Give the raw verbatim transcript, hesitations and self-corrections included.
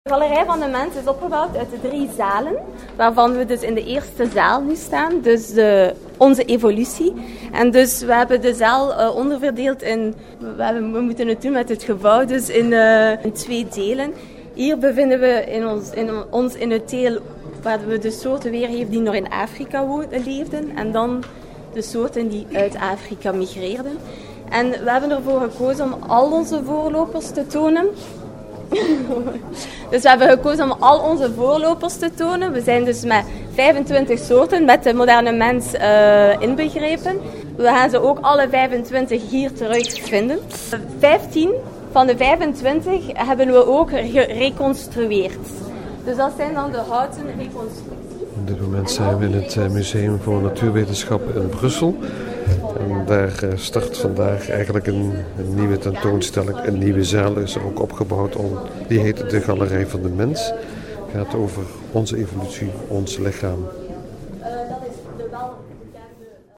De Galerij van de Mens is opgebouwd uit de drie zalen, waarvan we dus in de eerste zaal nu staan, dus de, onze evolutie. En dus we hebben de zaal uh, onderverdeeld in, we, hebben, we moeten het doen met het gebouw, dus in, uh, in twee delen. Hier bevinden we in ons in, ons in het deel waar we de soorten weergeven die nog in Afrika woonden, leefden. En dan de soorten die uit Afrika migreerden. En we hebben ervoor gekozen om al onze voorlopers te tonen. Dus we hebben gekozen om al onze voorlopers te tonen. We zijn dus met vijfentwintig soorten, met de moderne mens uh, inbegrepen. We gaan ze ook alle vijfentwintig hier terugvinden. vijftien van de vijfentwintig hebben we ook gereconstrueerd. Dus dat zijn dan de houten reconstructies. Op dit moment zijn we in het Museum voor Natuurwetenschappen in Brussel. En daar start vandaag eigenlijk een, een nieuwe tentoonstelling. Een nieuwe zaal is er ook opgebouwd. Om, die heet de Galerij van de Mens. Het gaat over onze evolutie, ons lichaam. Uh, dat is de wel...